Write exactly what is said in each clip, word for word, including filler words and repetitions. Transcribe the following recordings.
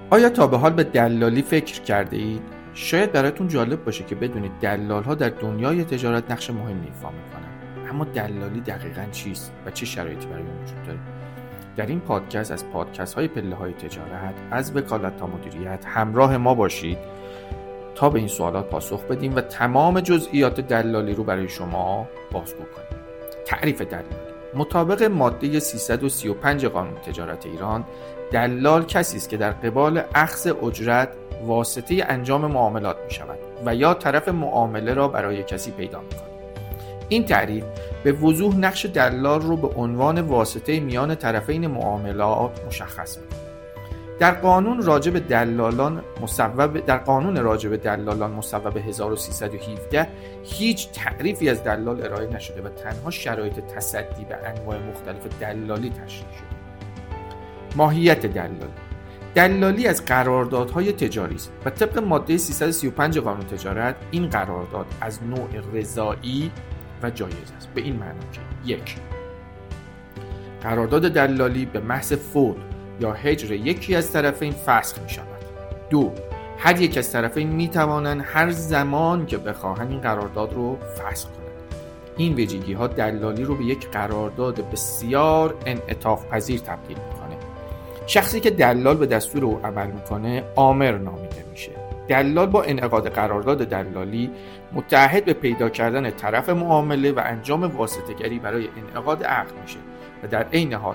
آیا تا به حال به دلالی فکر کرده اید؟ شاید براتون جالب باشه که بدونید دلال‌ها در دنیای تجارت نقش مهمی ایفا می‌کنند. اما دلالی دقیقاً چیست و چه شرایطی برای اون وجود داره؟ در این پادکست از پادکست‌های پله‌های تجارت از وکالت تا مدیریت همراه ما باشید تا به این سوالات پاسخ بدیم و تمام جزئیات دلالی رو برای شما بازگو کنیم. تعریف دلالی: مطابق ماده سیصد و سی و پنج قانون تجارت ایران، دلال کسی است که در قبال اخذ اجرت واسطه انجام معاملات می شود و یا طرف معامله را برای کسی پیدا می کند. این تعریف به وضوح نقش دلال رو به عنوان واسطه میان طرفین معاملات مشخص می کند. در قانون راجع به دلالان مصوب در قانون راجع به دلالان مصوب هزار و سیصد و هفده هیچ تعریفی از دلال ارائه نشده و تنها شرایط تصدی به انواع مختلف دلالی تشریح شده. ماهیت دلالی: دلالی از قراردادهای تجاری است و طبق ماده سیصد و سی و پنج قانون تجارت این قرارداد از نوع رضایی و جایز است. به این معنی که یک، قرارداد دلالی به محض فوت یا هجر یکی از طرفین فسخ می شود. دو، هر یک از طرفین می توانند هر زمان که بخواهند این قرارداد رو فسخ کنند. این ویژگی ها دلالی رو به یک قرارداد بسیار انعطاف پذیر تبدیل می کنه. شخصی که دلال به دستور او عمل میکنه آمر نامیده میشه. دلال با انعقاد قرارداد دلالی متعهد به پیدا کردن طرف معامله و انجام واسطه‌گری برای انعقاد عقد میشه و در عین حال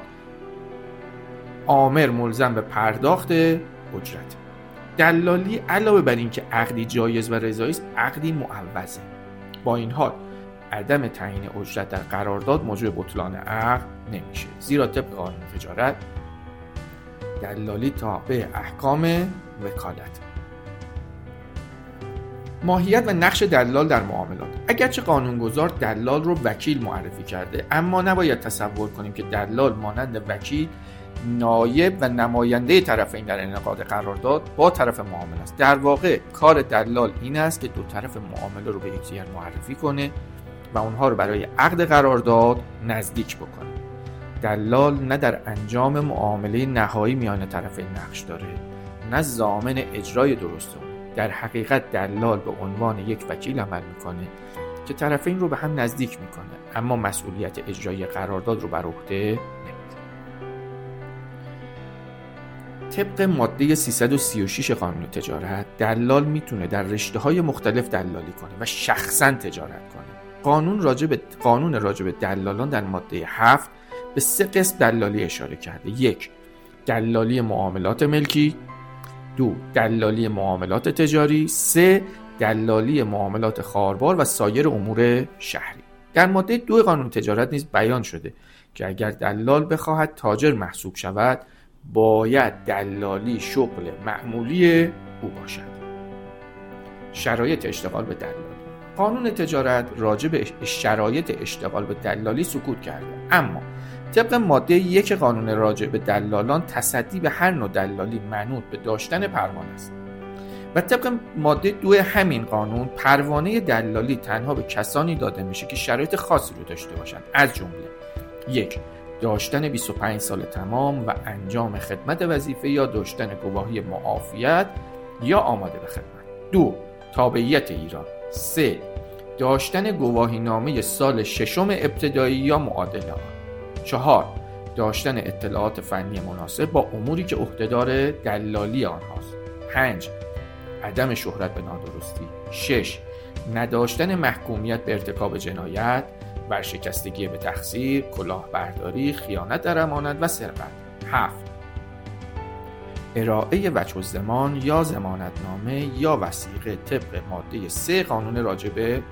آمر ملزم به پرداخت اجرت. دلالی علاوه بر این که عقدی جایز و رضایی است، عقدی معوضه. با این حال عدم تعیین اجرت در قرارداد موجب بطلان عقد نمیشه، زیرا طبق قانون تجارت دلالی تابع احکام وکالت. ماهیت و نقش دلال در معاملات: اگرچه قانونگذار دلال رو وکیل معرفی کرده، اما نباید تصور کنیم که دلال مانند وکیل نایب و نماینده طرفین در انعقاد قرارداد با طرف معامله است. در واقع کار دلال این است که دو طرف معامله رو به یکدیگر معرفی کنه و اونها رو برای عقد قرارداد نزدیک بکنه. دلال نه در انجام معامله نهایی میان طرفین نقش داره، نه ضامن اجرای درست اون. در حقیقت دلال به عنوان یک وکیل عمل میکنه که طرفین رو به هم نزدیک میکنه، اما مسئولیت اجرای قرارداد رو بر عهده نمیگیره. طبق ماده سیصد و سی و شش قانون تجارت، دلال میتونه در رشته‌های مختلف دلالی کنه و شخصاً تجارت کنه. قانون راجع به قانون راجع به دلالان در ماده هفت به سه قسم دلالی اشاره کرده. یک، دلالی معاملات ملکی. دو، دلالی معاملات تجاری. سه، دلالی معاملات خاربار و سایر امور شهری. در ماده دو قانون تجارت نیز بیان شده که اگر دلال بخواهد تاجر محسوب شود، باید دلالی شغل معمولی او باشد. شرایط اشتغال به دلالی: قانون تجارت راجع به شرایط اشتغال به دلالی سکوت کرده، اما طبق ماده یک قانون راجع به دلالان تصدی به هر نوع دلالی منوط به داشتن پروانه است و طبق ماده دو همین قانون پروانه دلالی تنها به کسانی داده میشه که شرایط خاصی رو داشته باشند، از جمله یک، داشتن بیست و پنج سال تمام و انجام خدمت وظیفه یا داشتن گواهی معافیت یا آماده به خدمت. دو، تابعیت ایران. سه، داشتن گواهی نامه سال ششم ابتدایی یا معادل آن. چهار، داشتن اطلاعات فنی مناسب با اموری که عهدهدار دلالی آنهاست. پنج، عدم شهرت به نادرستی. شش، نداشتن محکومیت به ارتکاب جنایت، ورشکستگی به تقصیر، کلاهبرداری، خیانت در امانت و سرقت. هفت، ارائه وجه الضمان یا ضمانتنامه یا وثیقه طبق ماده سه قانون راجع به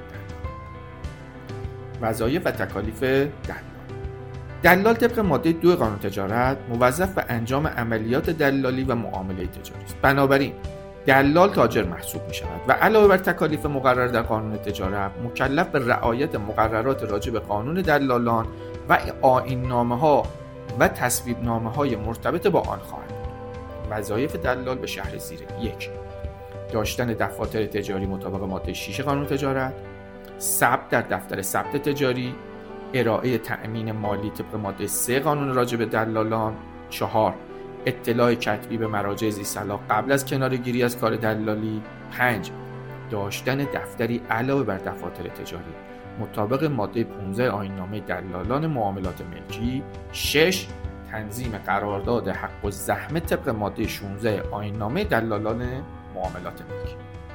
وظایف و تکالیف دلال. دلال طبق ماده دو قانون تجارت موظف به انجام عملیات دلالی و معامله تجاری است. بنابراین دلال تاجر محسوب می شود و علاوه بر تکالیف مقرر در قانون تجارت مکلف به رعایت مقررات راجع به قانون دلالان و آیین ها و تصویب نامه های مرتبط با آن خواهد. وظایف دلال به شهر زیر: یک، داشتن دفاتر تجاری مطابق ماده شش قانون تجارت، ثبت در دفتر ثبت تجاری، ارائه تأمین مالی طبق ماده سه قانون راجع به دلالان. چهار، اطلاع کتبی به مراجع ذی‌صلاح قبل از کناره‌گیری از کار دلالی. پنج داشتن دفتری علاوه بر دفاتر تجاری مطابق ماده پانزده آیین‌نامه دلالان معاملات ملکی. شش تنظیم قرارداد حق الزحمه طبق ماده شانزده آیین‌نامه دلالان معاملات ملکی.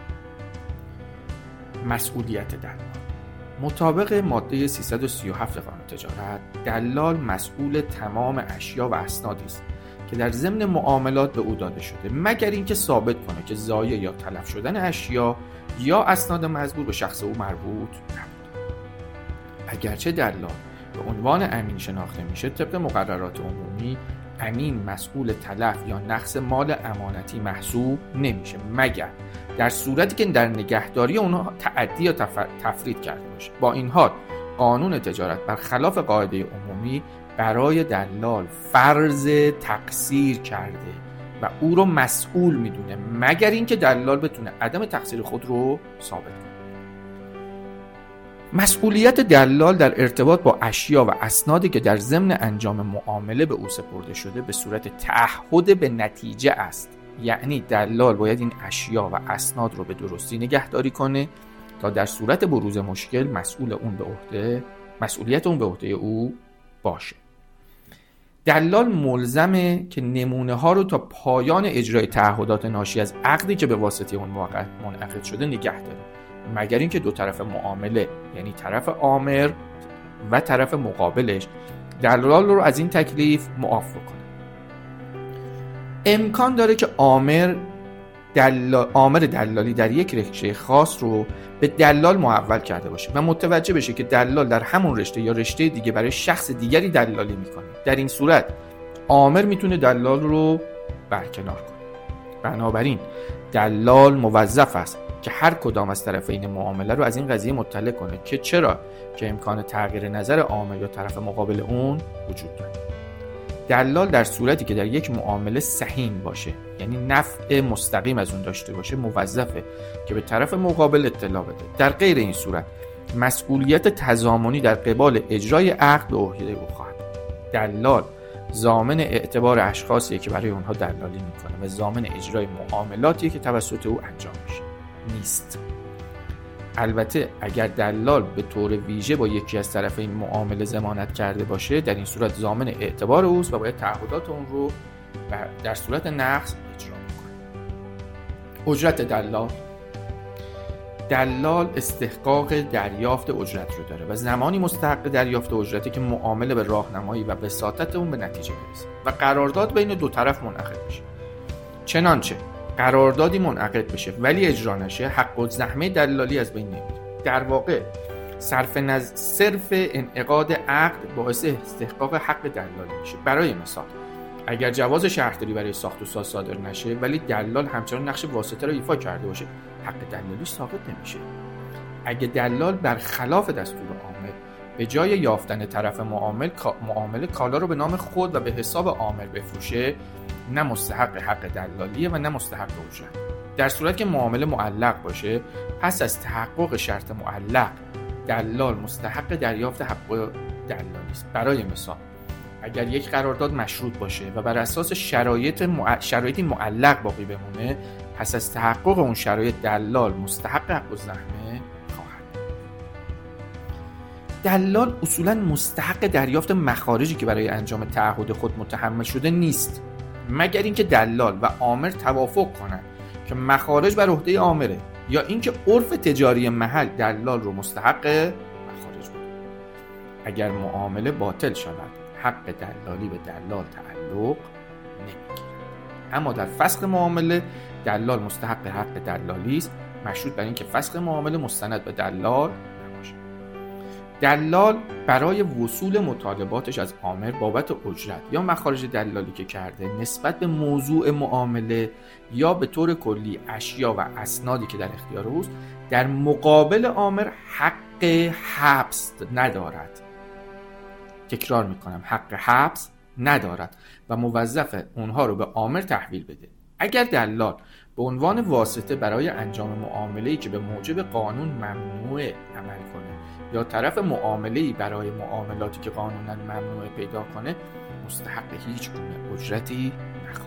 مسئولیت دلال مطابق ماده سیصد و سی و هفت قانون تجارت، دلال مسئول تمام اشیا و اسنادی است که در ضمن معاملات به او داده شده، مگر اینکه ثابت کنه که ضایع یا تلف شدن اشیا یا اسناد مزبور به شخص او مربوط نبود. اگرچه دلال به عنوان امین شناخته میشه، طبق مقررات عمومی امین مسئول تلف یا نقص مال امانتی محسوب نمیشه، مگر در صورتی که در نگهداری اونها تعدی یا تفرید کرده باشه. با این حال قانون تجارت برخلاف قاعده عمومی برای دلال فرض تقصیر کرده و او رو مسئول میدونه، مگر اینکه دلال بتونه عدم تقصیر خود رو ثابت کنه. مسئولیت دلال در ارتباط با اشیا و اسنادی که در ضمن انجام معامله به او سپرده شده به صورت تعهد به نتیجه است. یعنی دلال باید این اشیا و اسناد رو به درستی نگهداری کنه تا در صورت بروز مشکل مسئول اون به عهده مسئولیت اون به عهده او باشه. دلال ملزمه که نمونه ها رو تا پایان اجرای تعهدات ناشی از عقدی که به واسطه اون منعقد شده نگه داره، مگر اینکه دو طرف معامله یعنی طرف عامر و طرف مقابلش دلال رو از این تکلیف معاف کنه. امکان داره که عامر دلال عامر دلالی در یک رشته خاص رو به دلال محول کرده باشه و متوجه بشه که دلال در همون رشته یا رشته دیگه برای شخص دیگری دلالی میکنه. در این صورت عامر میتونه دلال رو برکنار کنه. بنابراین دلال موظف است که هر کدام از طرفین معامله رو از این قضیه مطلع کنه که چرا که امکان تغییر نظر عامل یا طرف مقابل اون وجود داره. دلال در صورتی که در یک معامله سهیم باشه، یعنی نفع مستقیم از اون داشته باشه، موظفه که به طرف مقابل اطلاع بده. در غیر این صورت مسئولیت تضامنی در قبال اجرای عقد به عهده او خواهد. دلال ضامن اعتبار اشخاصی که برای اونها دلالی میکنه و ضامن اجرای معاملاتی که توسط او انجام میشه نیست. البته اگر دلال به طور ویژه با یکی از طرفین معامله ضمانت کرده باشه، در این صورت ضامن اعتبار اوست و باید تعهدات اون رو در صورت نقض اجرا کنه. اجرت دلال دلال استحقاق دریافت اجرت رو داره و زمانی مستحق دریافت اجرتی که معامله به راهنمایی و وساطت اون به نتیجه برسه و قرارداد بین دو طرف منعقد بشه. چنانچه قراردادی منعقد بشه ولی اجرا نشه، حق الزحمه دلالی از بین نمیره. در واقع صرف نظر صرف انعقاد عقد باعث استحقاق حق دلالی میشه. برای مثال اگر جواز شهرداری برای ساخت و ساز صادر نشه ولی دلال همچنان نقش واسطه رو ایفا کرده باشه، حق دلالی ساقط نمیشه. اگه دلال برخلاف دستور عامل به جای یافتن طرف معامل معامله کالا رو به نام خود و به حساب عامل بفروشه، نه مستحق حق دلالیه و نه مستحق اجرت. در صورت که معامله معلق باشه، پس از تحقق شرط معلق دلال مستحق دریافت حق دلالی است. برای مثال اگر یک قرارداد مشروط باشه و بر اساس شرایط مع... شرایطی معلق باقی بمونه، پس از تحقق اون شرایط دلال مستحق حق الزحمه خواهد. دلال اصولاً مستحق دریافت مخارجی که برای انجام تعهد خود متحمل شده نیست، مگر اینکه دلال و عامر توافق کنند که مخارج بر عهده عامره یا اینکه عرف تجاری محل دلال رو مستحق مخارج بود. اگر معامله باطل شود، حق دلالی به دلال تعلق نمیگیرد. اما در فسخ معامله دلال مستحق حق دلالی است، مشروط بر اینکه فسخ معامله مستند به دلال نباشه. دلال برای وصول مطالباتش از عامر بابت اجرت یا مخارج دلالی که کرده نسبت به موضوع معامله یا به طور کلی اشیا و اسنادی که در اختیار اوست، در مقابل عامر حق حبس ندارد. تکرار میکنم، حق حبس ندارد و موظف اونها رو به عامر تحویل بده. اگر دلال به عنوان واسطه برای انجام معامله‌ای که به موجب قانون ممنوع عمل کنه یا طرف معامله‌ای برای معاملاتی که قانونا ممنوع پیدا کنه، مستحق هیچ گونه اجرتی نخواهد.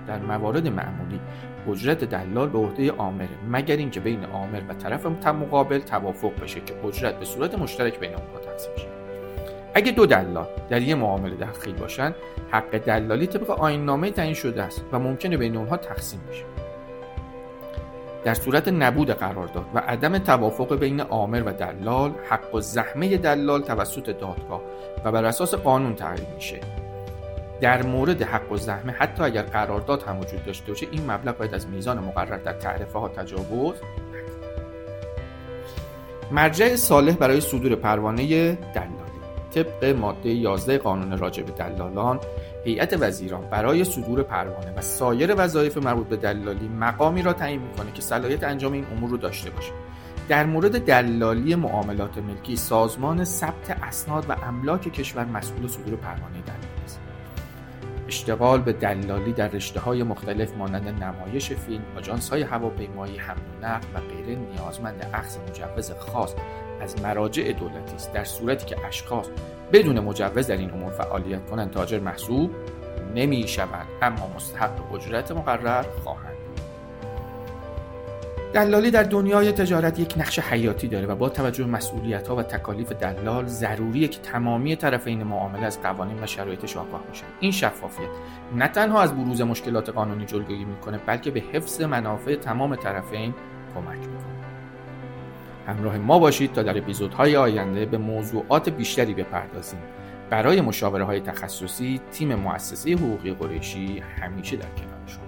در موارد معمولی اجرت دلال به عهده عامله، مگر اینکه بین عامل و طرف مقابل توافق بشه که اجرت به صورت مشترک بین اونها تقسیم شه. اگه دو دلال در یک معامله دخیل باشن، حق دلالی طبق آیین‌نامه تعیین شده است و ممکنه بین اونها تقسیم بشه. در صورت نبود قرارداد و عدم توافق بین عامل و دلال، حق الزحمه دلال توسط دادگاه و بر اساس قانون تعیین میشه. در مورد حق الزحمه حتی اگر قرارداد هم وجود داشته باشه، این مبلغ باید از میزان مقرر در تعرفه ها تجاوز نکنه. مرجع صالح برای صدور پروانه دلالی طبق ماده یازده قانون راجع به دلالان، هیئت وزیران برای صدور پروانه و سایر وظایف مربوط به دلالی مقامی را تعیین میکنه که صلاحیت انجام این امور رو داشته باشه. در مورد دلالی معاملات ملکی، سازمان ثبت اسناد و املاک کشور مسئول صدور پروانه دلالی است. اشتغال به دلالی در رشته‌های مختلف مانند نمایش فیلم، آژانس‌های هواپیمایی، حمل و نقل و غیره نیازمند اخذ مجوز خاص از مراجع دولتی است. در صورتی که اشخاص بدون مجوز در این امور فعالیت کنند، تاجر محسوب نمی‌شوند، اما مستحق اجرت مقرر خواهند. دلالی در دنیای تجارت یک نقش حیاتی داره و با توجه به مسئولیت‌ها و تکالیف دلال، ضروریه که تمامی طرفین معامله از قوانین و شرایطش آگاه باشند. این شفافیت نه تنها از بروز مشکلات قانونی جلوگیری می‌کنه، بلکه به حفظ منافع تمام طرفین کمک می‌کنه. همراه ما باشید تا در اپیزودهای آینده به موضوعات بیشتری بپردازیم. برای مشاوره‌های تخصصی، تیم مؤسسه حقوقی قریشی همیشه در کنار شما.